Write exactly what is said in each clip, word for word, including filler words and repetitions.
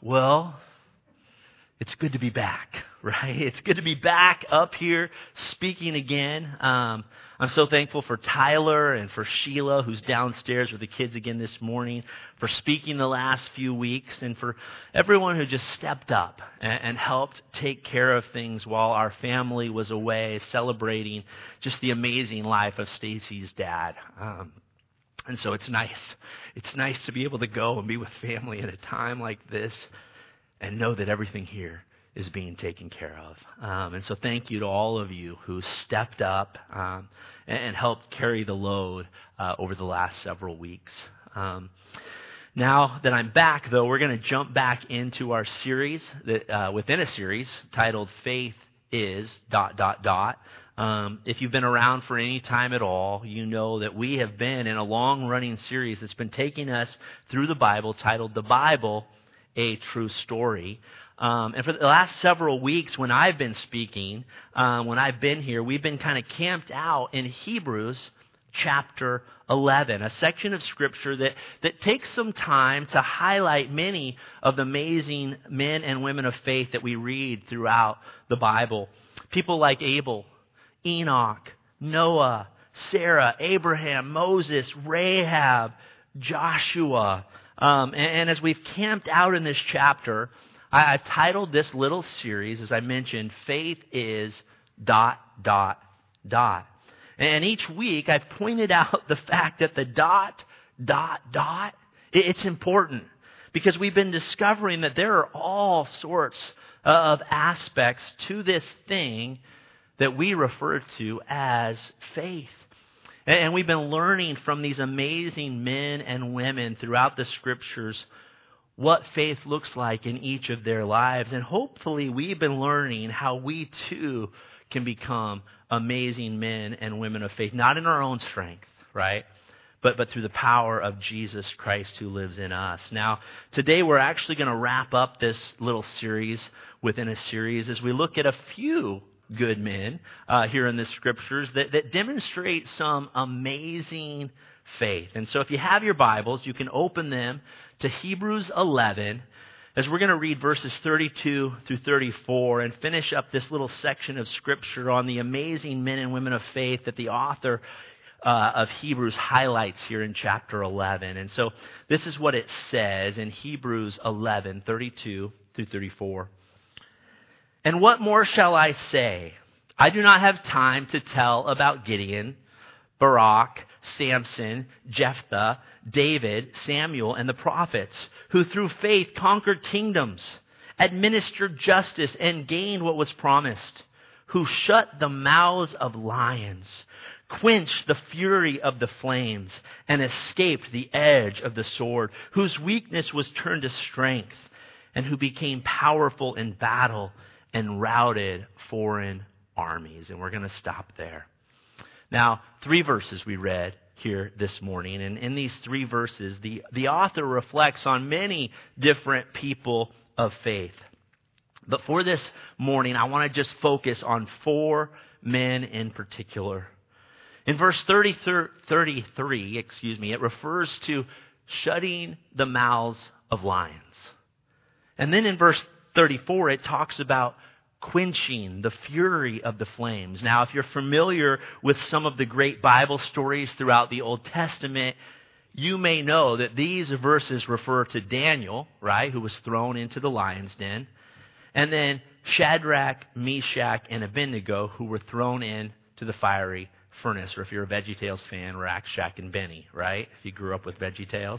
Well, it's good to be back, right? It's good to be back up here speaking again. Um, I'm so thankful for Tyler and for Sheila, who's downstairs with the kids again this morning, for speaking the last few weeks, and for everyone who just stepped up and, and helped take care of things while our family was away celebrating just the amazing life of Stacy's dad. Um, and so it's nice. It's nice to be able to go and be with family at a time like this and know that everything here is being taken care of. Um, and so thank you to all of you who stepped up um, and, and helped carry the load uh, over the last several weeks. Um, now that I'm back, though, we're going to jump back into our series that uh, within a series titled Faith is dot, dot, dot. Um, if you've been around for any time at all, you know that we have been in a long-running series that's been taking us through the Bible titled The Bible, A True Story. Um, and for the last several weeks when I've been speaking, um, when I've been here, we've been kind of camped out in Hebrews chapter eleven, a section of Scripture that, that takes some time to highlight many of the amazing men and women of faith that we read throughout the Bible. People like Abel, Enoch, Noah, Sarah, Abraham, Moses, Rahab, Joshua. Um, and, and as we've camped out in this chapter, I, I've titled this little series, as I mentioned, Faith is dot, dot, dot. And each week I've pointed out the fact that the dot, dot, dot, it, it's important because we've been discovering that there are all sorts of aspects to this thing that we refer to as faith. And we've been learning from these amazing men and women throughout the Scriptures what faith looks like in each of their lives. And hopefully we've been learning how we too can become amazing men and women of faith. Not in our own strength, right? But, but through the power of Jesus Christ who lives in us. Now, today we're actually going to wrap up this little series within a series as we look at a few good men uh, here in the Scriptures that, that demonstrate some amazing faith. And so if you have your Bibles, you can open them to Hebrews eleven as we're going to read verses thirty-two through thirty-four and finish up this little section of Scripture on the amazing men and women of faith that the author uh, of Hebrews highlights here in chapter eleven. And so this is what it says in Hebrews eleven, thirty-two through thirty-four. And what more shall I say? I do not have time to tell about Gideon, Barak, Samson, Jephthah, David, Samuel, and the prophets, who through faith conquered kingdoms, administered justice, and gained what was promised, who shut the mouths of lions, quenched the fury of the flames, and escaped the edge of the sword, whose weakness was turned to strength, and who became powerful in battle and routed foreign armies. And we're going to stop there. Now, three verses we read here this morning. And in these three verses, the, the author reflects on many different people of faith. But for this morning, I want to just focus on four men in particular. In verse thirty, thirty-three, excuse me, it refers to shutting the mouths of lions. And then in verse thirty-four, it talks about quenching the fury of the flames. Now, if you're familiar with some of the great Bible stories throughout the Old Testament, you may know that these verses refer to Daniel, right, who was thrown into the lion's den, and then Shadrach, Meshach, and Abednego, who were thrown into the fiery furnace. Or if you're a VeggieTales fan, Rack, Shack, and Benny, right, if you grew up with VeggieTales.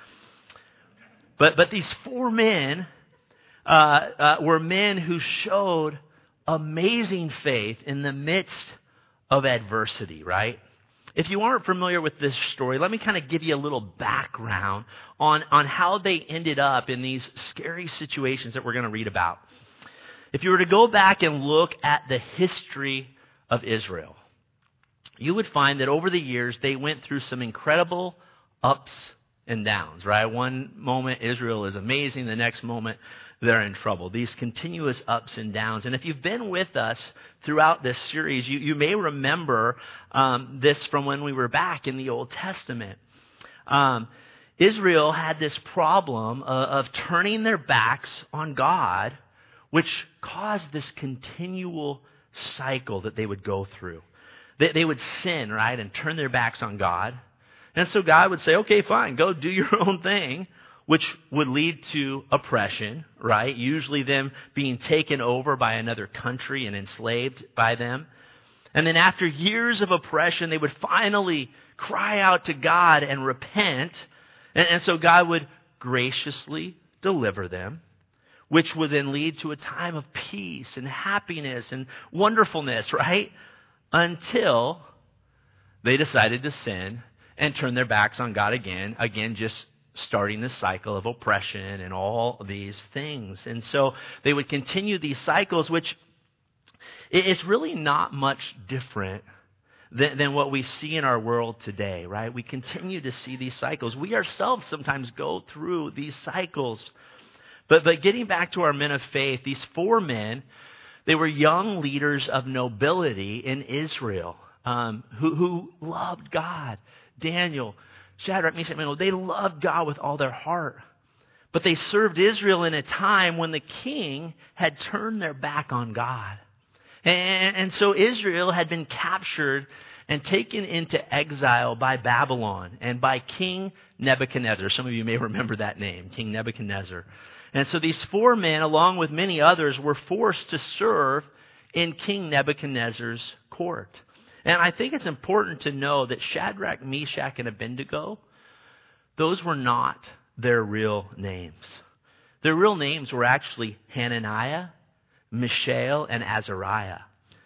But, but these four men Uh, uh, were men who showed amazing faith in the midst of adversity, right? If you aren't familiar with this story, let me kind of give you a little background on, on how they ended up in these scary situations that we're going to read about. If you were to go back and look at the history of Israel, you would find that over the years they went through some incredible ups and downs, right? One moment Israel is amazing, the next moment they're in trouble. These continuous ups and downs. And if you've been with us throughout this series, you, you may remember um, this from when we were back in the Old Testament. Um, Israel had this problem of, of turning their backs on God, which caused this continual cycle that they would go through. They, they would sin, right, and turn their backs on God. And so God would say, okay, fine, go do your own thing, which would lead to oppression, right? Usually them being taken over by another country and enslaved by them. And then after years of oppression, they would finally cry out to God and repent. And, and so God would graciously deliver them, which would then lead to a time of peace and happiness and wonderfulness, right? Until they decided to sin and turn their backs on God again, again just starting the cycle of oppression and all these things. And so they would continue these cycles, which is really not much different than, than what we see in our world today, right? We continue to see these cycles. We ourselves sometimes go through these cycles. But, but getting back to our men of faith, these four men, they were young leaders of nobility in Israel um, who, who loved God. Daniel, Shadrach, Meshach, and Abednego, they loved God with all their heart. But they served Israel in a time when the king had turned their back on God. And, and so Israel had been captured and taken into exile by Babylon and by King Nebuchadnezzar. Some of you may remember that name, King Nebuchadnezzar. And so these four men, along with many others, were forced to serve in King Nebuchadnezzar's court. And I think it's important to know that Shadrach, Meshach, and Abednego, those were not their real names. Their real names were actually Hananiah, Mishael, and Azariah.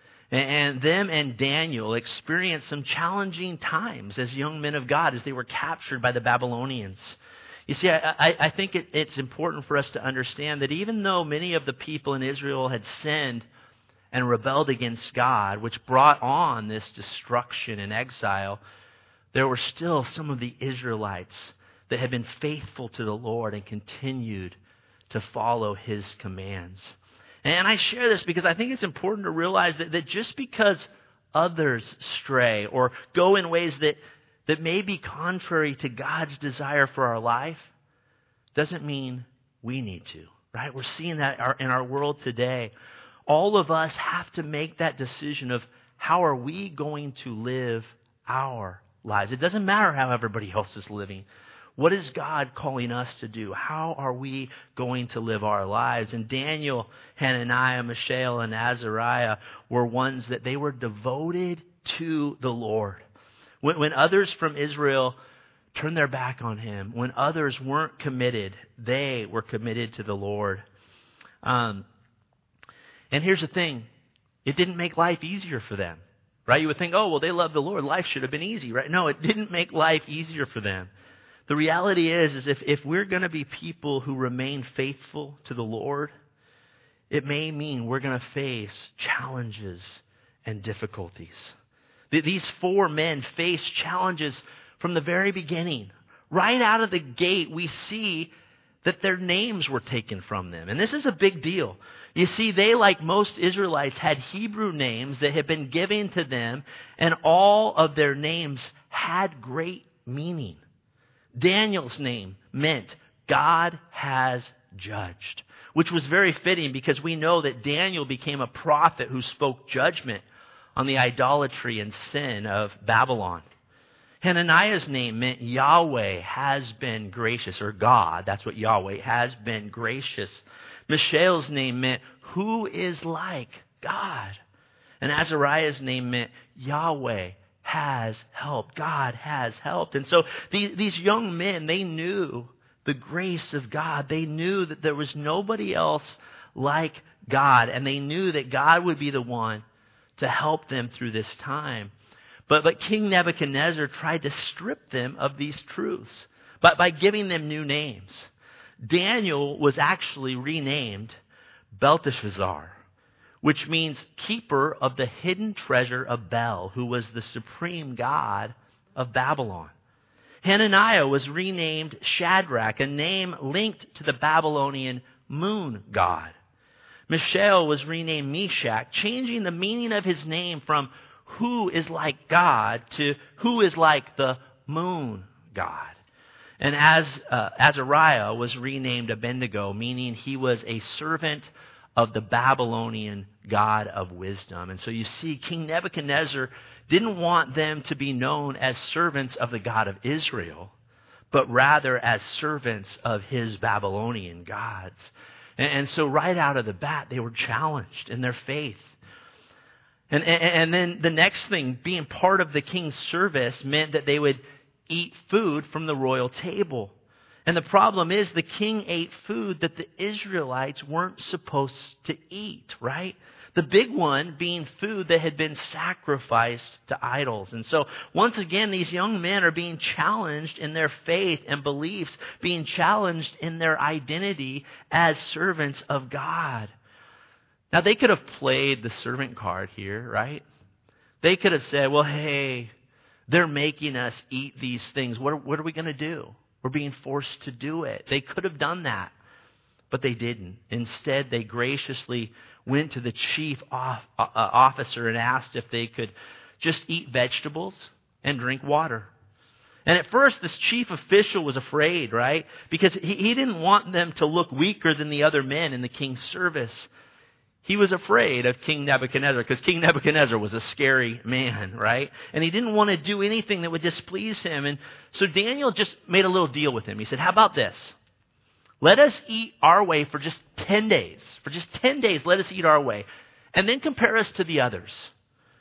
And them and Daniel experienced some challenging times as young men of God as they were captured by the Babylonians. You see, I, I, I think it, it's important for us to understand that even though many of the people in Israel had sinned and rebelled against God, which brought on this destruction and exile, there were still some of the Israelites that had been faithful to the Lord and continued to follow His commands. And I share this because I think it's important to realize that, that just because others stray or go in ways that, that may be contrary to God's desire for our life doesn't mean we need to, right? We're seeing that in our world today. All of us have to make that decision of how are we going to live our lives. It doesn't matter how everybody else is living. What is God calling us to do? How are we going to live our lives? And Daniel, Hananiah, Mishael, and Azariah were ones that they were devoted to the Lord. When, when others from Israel turned their back on Him, when others weren't committed, they were committed to the Lord. Um, and here's the thing. It didn't make life easier for them, right? You would think, oh, well, they love the Lord. Life should have been easy, right? No, it didn't make life easier for them. The reality is, is if, if we're going to be people who remain faithful to the Lord, it may mean we're going to face challenges and difficulties. These four men faced challenges from the very beginning. Right out of the gate, we see that their names were taken from them. And this is a big deal. You see, they, like most Israelites, had Hebrew names that had been given to them, and all of their names had great meaning. Daniel's name meant God has judged, which was very fitting because we know that Daniel became a prophet who spoke judgment on the idolatry and sin of Babylon. Hananiah's name meant Yahweh has been gracious, or God, that's what Yahweh has been gracious. Mishael's name meant who is like God. And Azariah's name meant Yahweh has helped. God has helped. And so these, these young men, they knew the grace of God. They knew that there was nobody else like God. And they knew that God would be the one to help them through this time. But, but King Nebuchadnezzar tried to strip them of these truths by, by giving them new names. Daniel was actually renamed Belteshazzar, which means keeper of the hidden treasure of Bel, who was the supreme god of Babylon. Hananiah was renamed Shadrach, a name linked to the Babylonian moon god. Mishael was renamed Meshach, changing the meaning of his name from who is like God to who is like the moon god. And as uh, Azariah was renamed Abednego, meaning he was a servant of the Babylonian God of wisdom. And so you see, King Nebuchadnezzar didn't want them to be known as servants of the God of Israel, but rather as servants of his Babylonian gods. And, and so right out of the bat, they were challenged in their faith. And, and, and then the next thing, being part of the king's service meant that they would eat food from the royal table. And the problem is the king ate food that the Israelites weren't supposed to eat, right? The big one being food that had been sacrificed to idols. And so once again, these young men are being challenged in their faith and beliefs, being challenged in their identity as servants of God. Now, they could have played the servant card here, right? They could have said, well, hey, they're making us eat these things. What, what are we going to do? We're being forced to do it. They could have done that, but they didn't. Instead, they graciously went to the chief off, uh, officer and asked if they could just eat vegetables and drink water. And at first, this chief official was afraid, right? Because he, he didn't want them to look weaker than the other men in the king's service. He was afraid of King Nebuchadnezzar because King Nebuchadnezzar was a scary man, right? And he didn't want to do anything that would displease him. And so Daniel just made a little deal with him. He said, how about this? Let us eat our way for just ten days. For just ten days, let us eat our way. And then compare us to the others.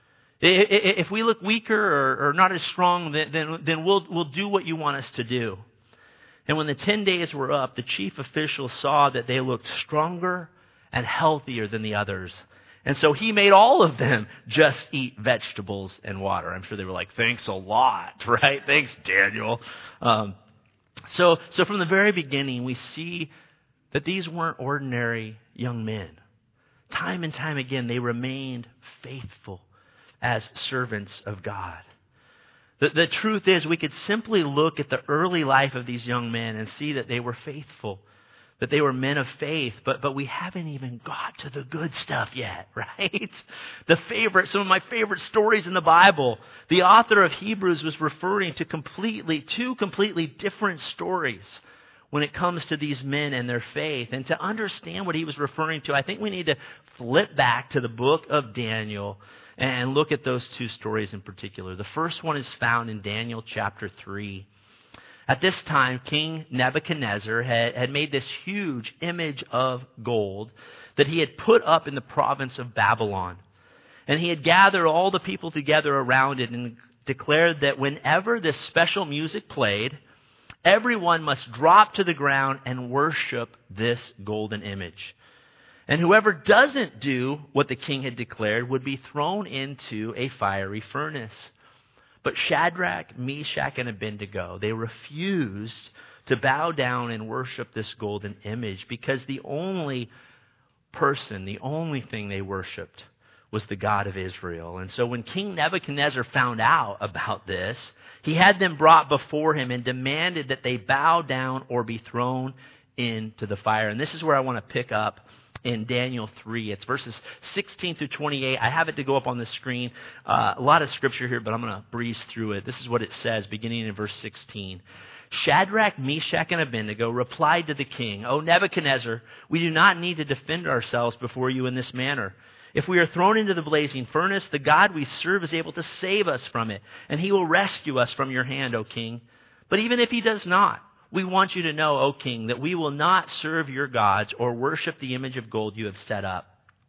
If we look weaker or, or not as strong, then, then, then we'll, we'll do what you want us to do. And when the ten days were up, the chief official saw that they looked stronger and healthier than the others. And so he made all of them just eat vegetables and water. I'm sure they were like, thanks a lot, right? Thanks, Daniel. Um, so, so from the very beginning, we see that these weren't ordinary young men. Time and time again, they remained faithful as servants of God. The, the truth is, we could simply look at the early life of these young men and see that they were faithful, that they were men of faith, but but we haven't even got to the good stuff yet, right? The favorite, some of my favorite stories in the Bible. The author of Hebrews was referring to completely, two completely different stories when it comes to these men and their faith. And to understand what he was referring to, I think we need to flip back to the book of Daniel and look at those two stories in particular. The first one is found in Daniel chapter three. At this time, King Nebuchadnezzar had, had made this huge image of gold that he had put up in the province of Babylon. And he had gathered all the people together around it and declared that whenever this special music played, everyone must drop to the ground and worship this golden image. And whoever doesn't do what the king had declared would be thrown into a fiery furnace. But Shadrach, Meshach, and Abednego, they refused to bow down and worship this golden image because the only person, the only thing they worshiped was the God of Israel. And so when King Nebuchadnezzar found out about this, he had them brought before him and demanded that they bow down or be thrown into the fire. And this is where I want to pick up in Daniel three. It's verses sixteen through twenty-eight. I have it to go up on the screen. Uh, a lot of scripture here, but I'm going to breeze through it. This is what it says, beginning in verse sixteen. Shadrach, Meshach, and Abednego replied to the king, O Nebuchadnezzar, we do not need to defend ourselves before you in this manner. If we are thrown into the blazing furnace, the God we serve is able to save us from it, and he will rescue us from your hand, O king. But even if he does not, we want you to know, O king, that we will not serve your gods or worship the image of gold you have set up.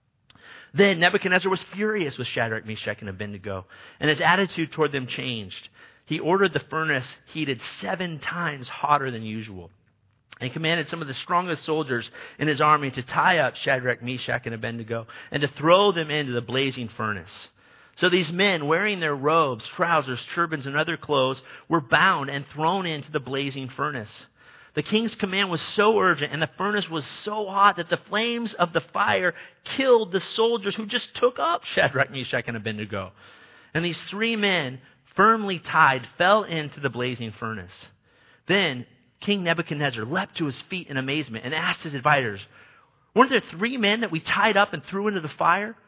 Then Nebuchadnezzar was furious with Shadrach, Meshach, and Abednego, and his attitude toward them changed. He ordered the furnace heated seven times hotter than usual, and commanded some of the strongest soldiers in his army to tie up Shadrach, Meshach, and Abednego, and to throw them into the blazing furnace. So these men, wearing their robes, trousers, turbans, and other clothes, were bound and thrown into the blazing furnace. The king's command was so urgent, and the furnace was so hot that the flames of the fire killed the soldiers who just took up Shadrach, Meshach, and Abednego. And these three men, firmly tied, fell into the blazing furnace. Then King Nebuchadnezzar leapt to his feet in amazement and asked his advisors, weren't there three men that we tied up and threw into the fire?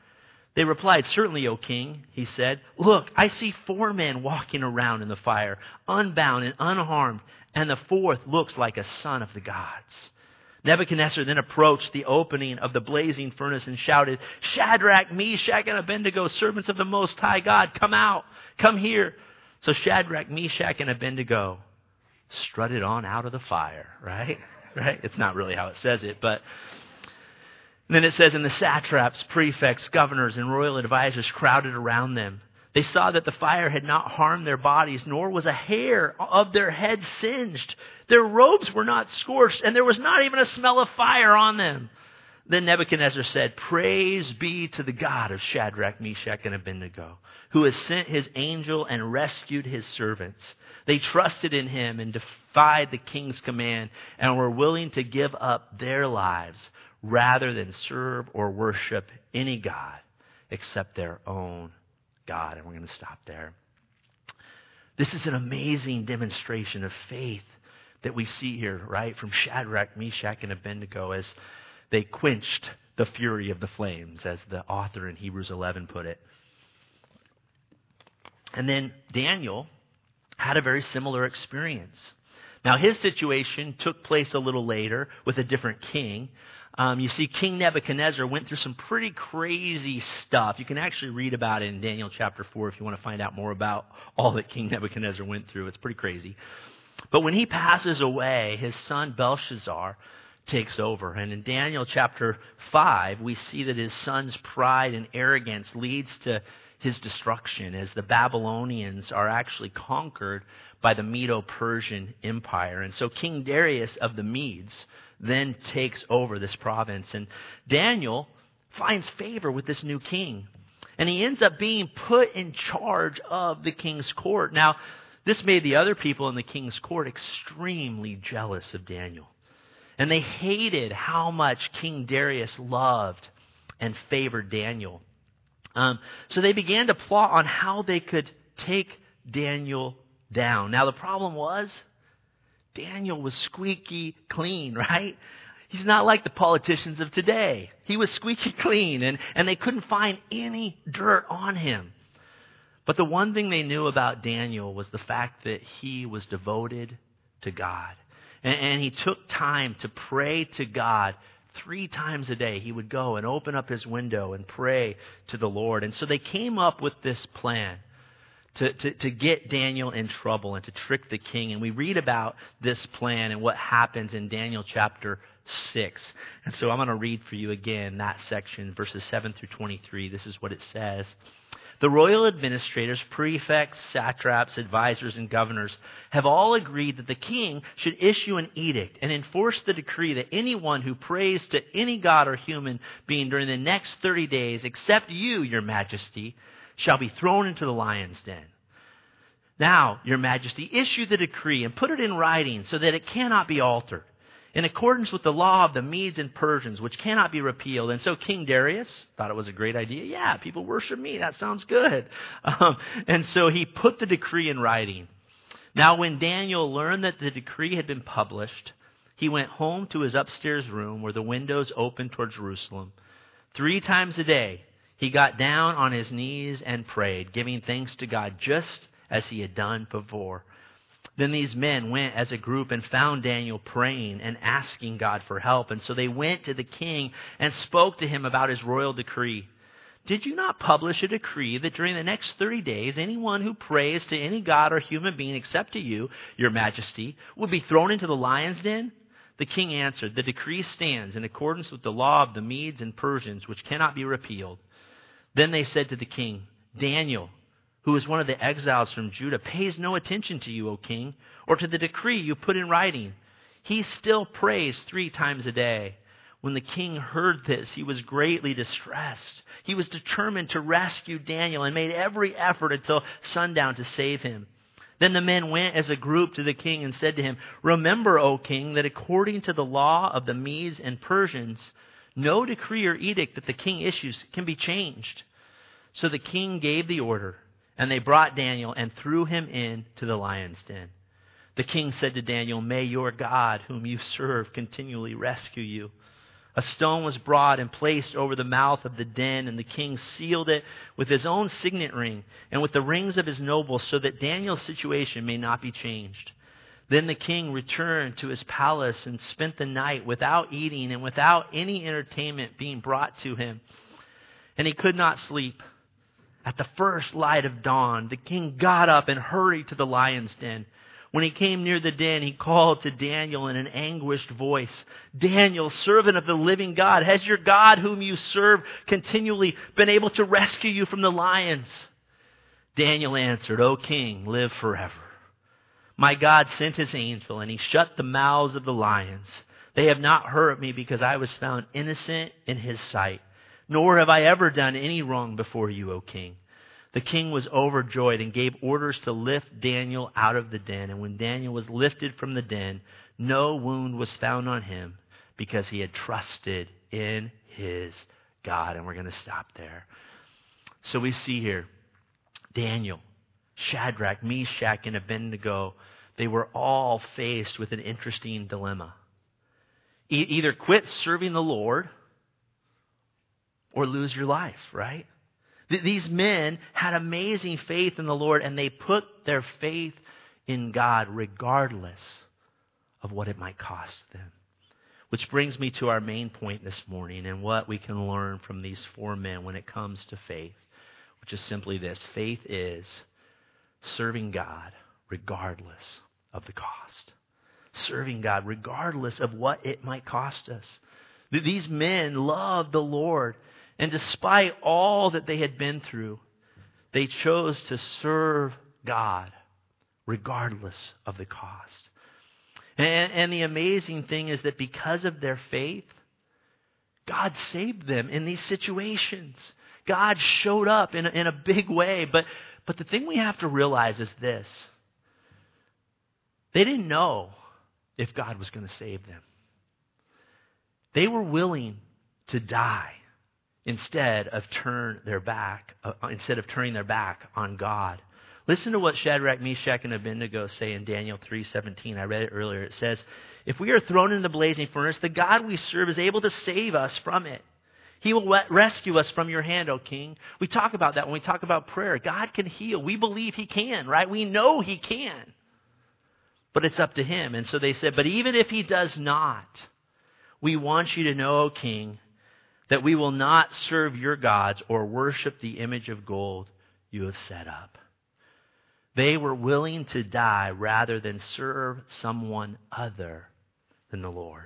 They replied, "Certainly, O king," he said. "Look, I see four men walking around in the fire, unbound and unharmed, and the fourth looks like a son of the gods." Nebuchadnezzar then approached the opening of the blazing furnace and shouted, "Shadrach, Meshach, and Abednego, servants of the Most High God, come out, come here." So Shadrach, Meshach, and Abednego strutted on out of the fire, right? Right? It's not really how it says it, but then it says, and the satraps, prefects, governors, and royal advisors crowded around them. They saw that the fire had not harmed their bodies, nor was a hair of their heads singed. Their robes were not scorched, and there was not even a smell of fire on them. Then Nebuchadnezzar said, "Praise be to the God of Shadrach, Meshach, and Abednego, who has sent his angel and rescued his servants. They trusted in him and defied the king's command and were willing to give up their lives rather than serve or worship any god except their own God." And we're going to stop there. This is an amazing demonstration of faith that we see here, right? From Shadrach, Meshach, and Abednego as they quenched the fury of the flames, as the author in Hebrews eleven put it. And then Daniel had a very similar experience. Now, his situation took place a little later with a different king. Um, you see, King Nebuchadnezzar went through some pretty crazy stuff. You can actually read about it in Daniel chapter four if you want to find out more about all that King Nebuchadnezzar went through. It's pretty crazy. But when he passes away, his son Belshazzar takes over. And in Daniel chapter five, we see that his son's pride and arrogance leads to his destruction as the Babylonians are actually conquered by the Medo-Persian Empire. And so King Darius of the Medes then takes over this province. And Daniel finds favor with this new king. And he ends up being put in charge of the king's court. Now, this made the other people in the king's court extremely jealous of Daniel. And they hated how much King Darius loved and favored Daniel. Um, so they began to plot on how they could take Daniel down. Now, the problem was, Daniel was squeaky clean, right? He's not like the politicians of today. He was squeaky clean, and, and they couldn't find any dirt on him. But the one thing they knew about Daniel was the fact that he was devoted to God. And, and he took time to pray to God. Three times a day, he would go and open up his window and pray to the Lord. And so they came up with this plan to, to, to get Daniel in trouble and to trick the king. And we read about this plan and what happens in Daniel chapter six. And so I'm going to read for you again that section, verses seven through twenty-three. This is what it says. The royal administrators, prefects, satraps, advisors, and governors have all agreed that the king should issue an edict and enforce the decree that anyone who prays to any god or human being during the next thirty days, except you, your majesty, shall be thrown into the lion's den. Now, your majesty, issue the decree and put it in writing so that it cannot be altered, in accordance with the law of the Medes and Persians, which cannot be repealed. And so King Darius thought it was a great idea. Yeah, people worship me. That sounds good. Um, and so he put the decree in writing. Now, when Daniel learned that the decree had been published, he went home to his upstairs room where the windows opened toward Jerusalem. Three times a day, he got down on his knees and prayed, giving thanks to God just as he had done before. Then these men went as a group and found Daniel praying and asking God for help. And so they went to the king and spoke to him about his royal decree. Did you not publish a decree that during the next thirty days, anyone who prays to any god or human being except to you, your majesty, would be thrown into the lion's den? The king answered, the decree stands in accordance with the law of the Medes and Persians, which cannot be repealed. Then they said to the king, Daniel, who is one of the exiles from Judah, pays no attention to you, O king, or to the decree you put in writing. He still prays three times a day. When the king heard this, he was greatly distressed. He was determined to rescue Daniel and made every effort until sundown to save him. Then the men went as a group to the king and said to him, Remember, O king, that according to the law of the Medes and Persians, no decree or edict that the king issues can be changed. So the king gave the order, and they brought Daniel and threw him into the lion's den. The king said to Daniel, May your God, whom you serve, continually rescue you. A stone was brought and placed over the mouth of the den, and the king sealed it with his own signet ring and with the rings of his nobles, so that Daniel's situation may not be changed. Then the king returned to his palace and spent the night without eating and without any entertainment being brought to him. And he could not sleep. At the first light of dawn, the king got up and hurried to the lion's den. When he came near the den, he called to Daniel in an anguished voice, "Daniel, servant of the living God, has your God whom you serve continually been able to rescue you from the lions?" Daniel answered, "O king, live forever. My God sent his angel, and he shut the mouths of the lions. They have not hurt me because I was found innocent in his sight, nor have I ever done any wrong before you, O king." The king was overjoyed and gave orders to lift Daniel out of the den. And when Daniel was lifted from the den, no wound was found on him because he had trusted in his God. And we're going to stop there. So we see here Daniel, Shadrach, Meshach, and Abednego. They were all faced with an interesting dilemma. E- either quit serving the Lord or lose your life, right? These men had amazing faith in the Lord, and they put their faith in God regardless of what it might cost them. Which brings me to our main point this morning and what we can learn from these four men when it comes to faith, which is simply this: faith is serving God regardless of the cost. Serving God regardless of what it might cost us. These men loved the Lord. And despite all that they had been through, they chose to serve God regardless of the cost. And, and the amazing thing is that because of their faith, God saved them in these situations. God showed up in a, in a big way. But, but the thing we have to realize is this: they didn't know if God was going to save them. They were willing to die instead of turn their back, uh, instead of turning their back on God. Listen to what Shadrach, Meshach, and Abednego say in Daniel three seventeen. I read it earlier. It says, "If we are thrown into the blazing furnace, the God we serve is able to save us from it. He will rescue us from your hand, O king." We talk about that when we talk about prayer. God can heal. We believe he can, right? We know he can. But it's up to him. And so they said, "But even if he does not, we want you to know, O king, that we will not serve your gods or worship the image of gold you have set up." They were willing to die rather than serve someone other than the Lord.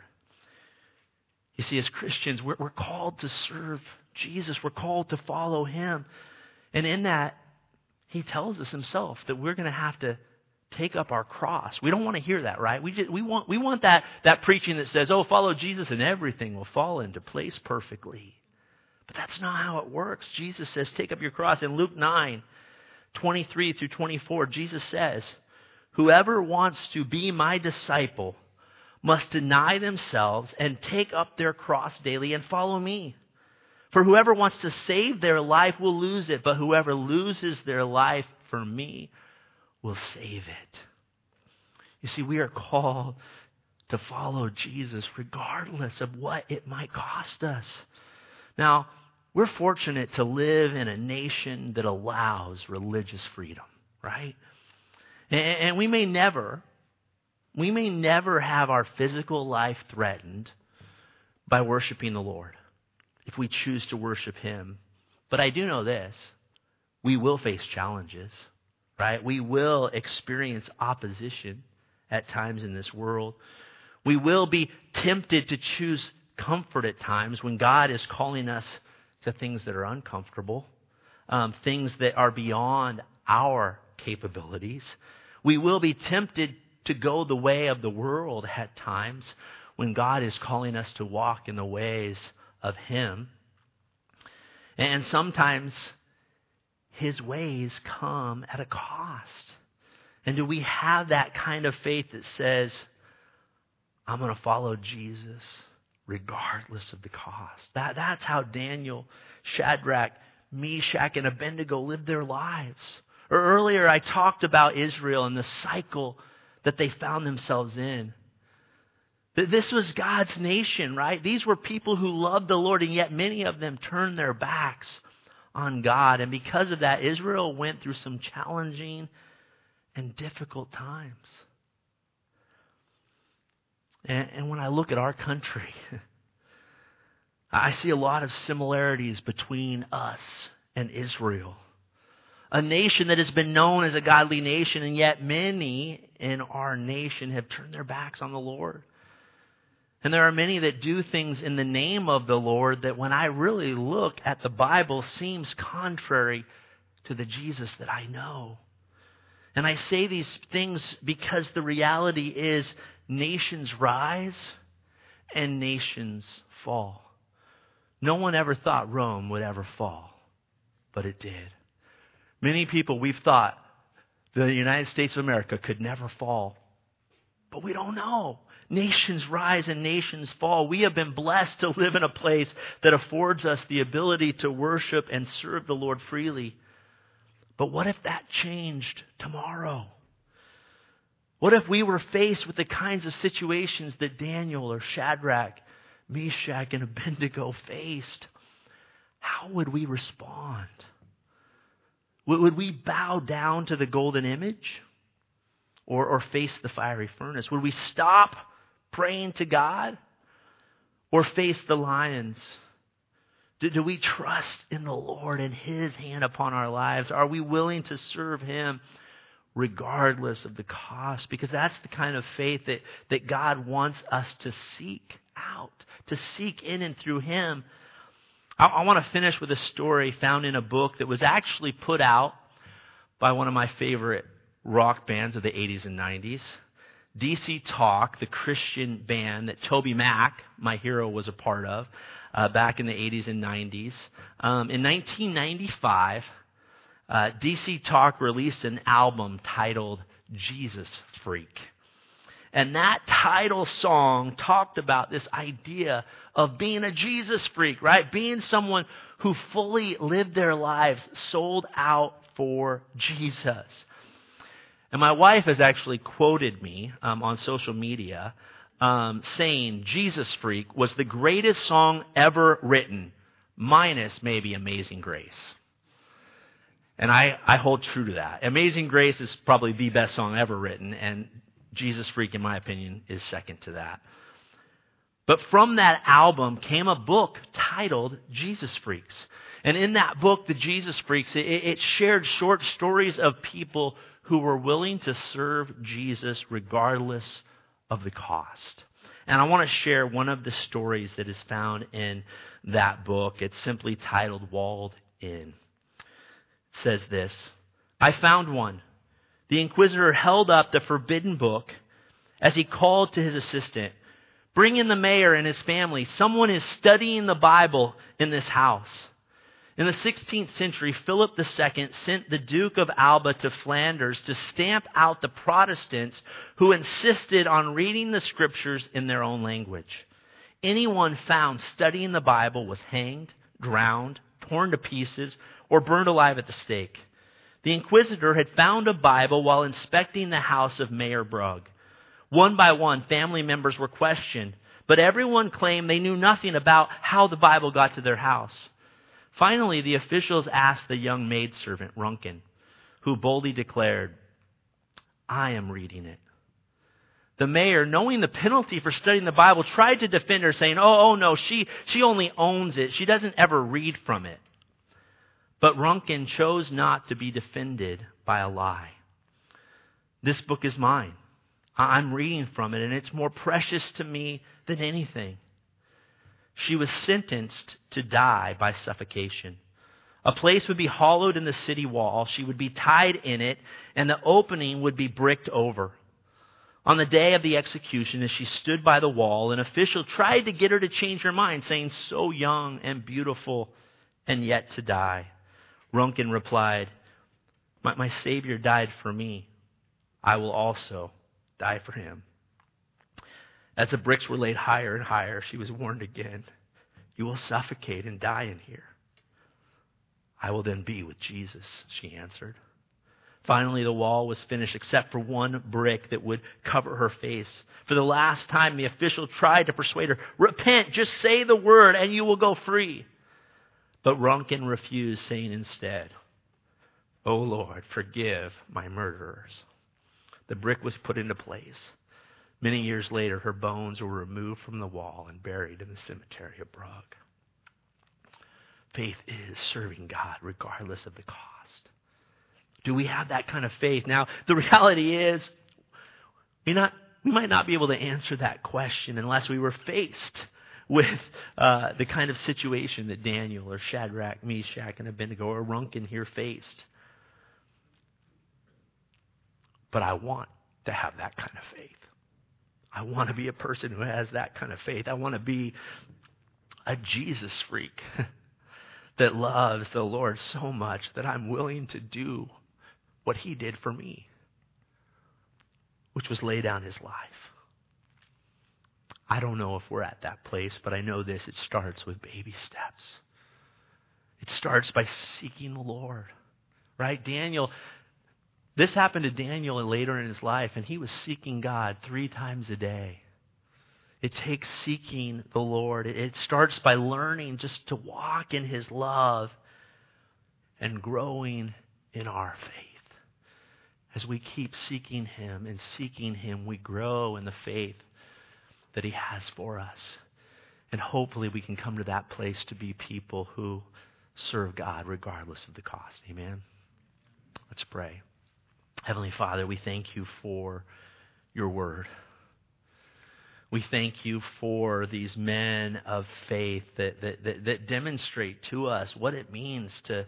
You see, as Christians, we're, we're called to serve Jesus. We're called to follow him. And in that, he tells us himself that we're going to have to take up our cross. We don't want to hear that, right? We just, we want we want that that preaching that says, "Oh, follow Jesus and everything will fall into place perfectly." But that's not how it works. Jesus says, "Take up your cross." In Luke nine, twenty-three through twenty-four, Jesus says, "Whoever wants to be my disciple must deny themselves and take up their cross daily and follow me. For whoever wants to save their life will lose it, but whoever loses their life for me will save it." You see, we are called to follow Jesus regardless of what it might cost us. Now, we're fortunate to live in a nation that allows religious freedom, right? And, and we may never, we may never have our physical life threatened by worshiping the Lord if we choose to worship him. But I do know this: we will face challenges. Right? We will experience opposition at times in this world. We will be tempted to choose comfort at times when God is calling us to things that are uncomfortable, um, things that are beyond our capabilities. We will be tempted to go the way of the world at times when God is calling us to walk in the ways of him. And sometimes his ways come at a cost. And do we have that kind of faith that says, "I'm going to follow Jesus regardless of the cost"? That, that's how Daniel, Shadrach, Meshach, and Abednego lived their lives. Or earlier I talked about Israel and the cycle that they found themselves in. That this was God's nation, right? These were people who loved the Lord, and yet many of them turned their backs on God. And because of that, Israel went through some challenging and difficult times. And, and when I look at our country, I see a lot of similarities between us and Israel. A nation that has been known as a godly nation, and yet many in our nation have turned their backs on the Lord. And there are many that do things in the name of the Lord that when I really look at the Bible seems contrary to the Jesus that I know. And I say these things because the reality is nations rise and nations fall. No one ever thought Rome would ever fall, but it did. Many people, we've thought the United States of America could never fall, but we don't know. Nations rise and nations fall. We have been blessed to live in a place that affords us the ability to worship and serve the Lord freely. But what if that changed tomorrow? What if we were faced with the kinds of situations that Daniel or Shadrach, Meshach, and Abednego faced? How would we respond? Would we bow down to the golden image or, or face the fiery furnace? Would we stop praying to God or face the lions? Do, do we trust in the Lord and His hand upon our lives? Are we willing to serve Him regardless of the cost? Because that's the kind of faith that, that God wants us to seek out, to seek in and through Him. I, I want to finish with a story found in a book that was actually put out by one of my favorite rock bands of the eighties and nineties. D C Talk, the Christian band that Toby Mac, my hero, was a part of uh, back in the eighties and nineties. Um, in nineteen ninety-five, uh, D C Talk released an album titled Jesus Freak. And that title song talked about this idea of being a Jesus freak, right? Being someone who fully lived their lives sold out for Jesus. And my wife has actually quoted me um, on social media um, saying Jesus Freak was the greatest song ever written, minus maybe Amazing Grace. And I, I hold true to that. Amazing Grace is probably the best song ever written, and Jesus Freak, in my opinion, is second to that. But from that album came a book titled Jesus Freaks. And in that book, the Jesus Freaks, it, it shared short stories of people who were willing to serve Jesus regardless of the cost. And I want to share one of the stories that is found in that book. It's simply titled Walled In. It says this: I found one. The inquisitor held up the forbidden book as he called to his assistant, "Bring in the mayor and his family. Someone is studying the Bible in this house." In the sixteenth century, Philip the Second sent the Duke of Alba to Flanders to stamp out the Protestants who insisted on reading the Scriptures in their own language. Anyone found studying the Bible was hanged, drowned, torn to pieces, or burned alive at the stake. The inquisitor had found a Bible while inspecting the house of Mayor Brugg. One by one, family members were questioned, but everyone claimed they knew nothing about how the Bible got to their house. Finally, the officials asked the young maidservant, Runken, who boldly declared, "I am reading it." The mayor, knowing the penalty for studying the Bible, tried to defend her, saying, oh, oh no, she, she only owns it. She doesn't ever read from it. But Runken chose not to be defended by a lie. This book is mine. I'm reading from it, and it's more precious to me than anything. She was sentenced to die by suffocation. A place would be hollowed in the city wall. She would be tied in it, and the opening would be bricked over. On the day of the execution, as she stood by the wall, an official tried to get her to change her mind, saying, "So young and beautiful, and yet to die." Runken replied, my, my Savior died for me. I will also die for him." As the bricks were laid higher and higher, she was warned again, "You will suffocate and die in here." "I will then be with Jesus," she answered. Finally, the wall was finished except for one brick that would cover her face. For the last time, the official tried to persuade her, repent, just say the word and you will go free. But Ronkin refused, saying instead, "O Lord, forgive my murderers." The brick was put into place. Many years later, her bones were removed from the wall and buried in the cemetery of Brugg. Faith is serving God regardless of the cost. Do we have that kind of faith? Now, the reality is, we not we might not be able to answer that question unless we were faced with uh, the kind of situation that Daniel or Shadrach, Meshach, and Abednego or Ronkin here faced. But I want to have that kind of faith. I want to be a person who has that kind of faith. I want to be a Jesus freak that loves the Lord so much that I'm willing to do what he did for me, which was lay down his life. I don't know if we're at that place, but I know this. It starts with baby steps. It starts by seeking the Lord, right? Daniel, this happened to Daniel later in his life, and he was seeking God three times a day. It takes seeking the Lord. It starts by learning just to walk in his love and growing in our faith. As we keep seeking him and seeking him, we grow in the faith that he has for us. And hopefully we can come to that place to be people who serve God regardless of the cost. Amen? Let's pray. Heavenly Father, we thank you for your word. We thank you for these men of faith that, that, that, that demonstrate to us what it means to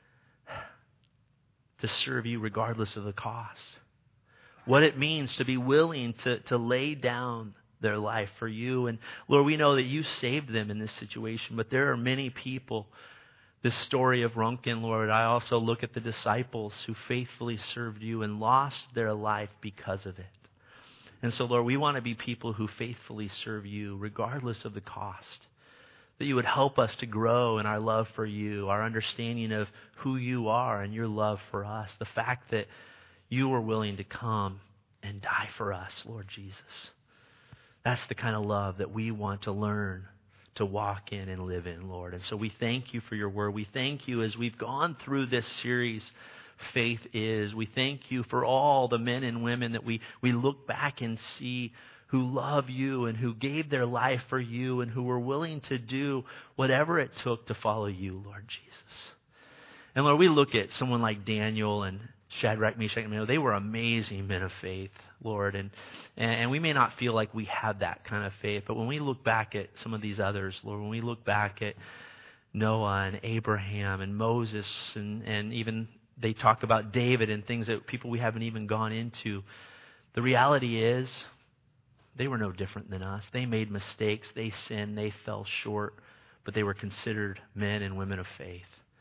to serve you regardless of the cost. What it means to be willing to, to lay down their life for you. And Lord, we know that you saved them in this situation, but there are many people. This story of Ronkin, Lord, I also look at the disciples who faithfully served you and lost their life because of it. And so, Lord, we want to be people who faithfully serve you regardless of the cost. That you would help us to grow in our love for you, our understanding of who you are and your love for us. The fact that you were willing to come and die for us, Lord Jesus. That's the kind of love that we want to learn to walk in and live in, Lord. And so we thank you for your word. We thank you as we've gone through this series, Faith Is. We thank you for all the men and women that we, we look back and see who love you and who gave their life for you and who were willing to do whatever it took to follow you, Lord Jesus. And Lord, we look at someone like Daniel and Shadrach, Meshach, and Abednego. They were amazing men of faith, Lord. And, and we may not feel like we have that kind of faith, but when we look back at some of these others, Lord, when we look back at Noah and Abraham and Moses and, and even they talk about David and things that people we haven't even gone into, the reality is they were no different than us. They made mistakes. They sinned. They fell short. But they were considered men and women of faith.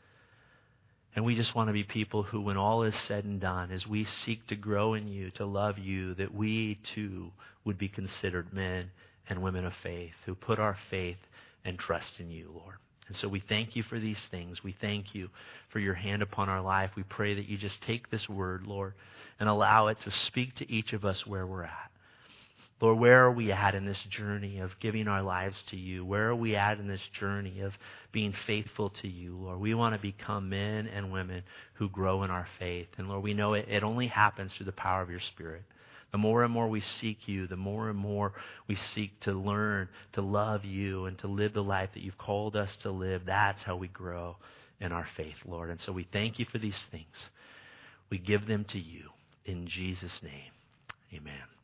And we just want to be people who, when all is said and done, as we seek to grow in you, to love you, that we too would be considered men and women of faith who put our faith and trust in you, Lord. And so we thank you for these things. We thank you for your hand upon our life. We pray that you just take this word, Lord, and allow it to speak to each of us where we're at. Lord, where are we at in this journey of giving our lives to you? Where are we at in this journey of being faithful to you, Lord? We want to become men and women who grow in our faith. And Lord, we know it, it only happens through the power of your Spirit. The more and more we seek you, the more and more we seek to learn to love you and to live the life that you've called us to live. That's how we grow in our faith, Lord. And so we thank you for these things. We give them to you in Jesus' name. Amen.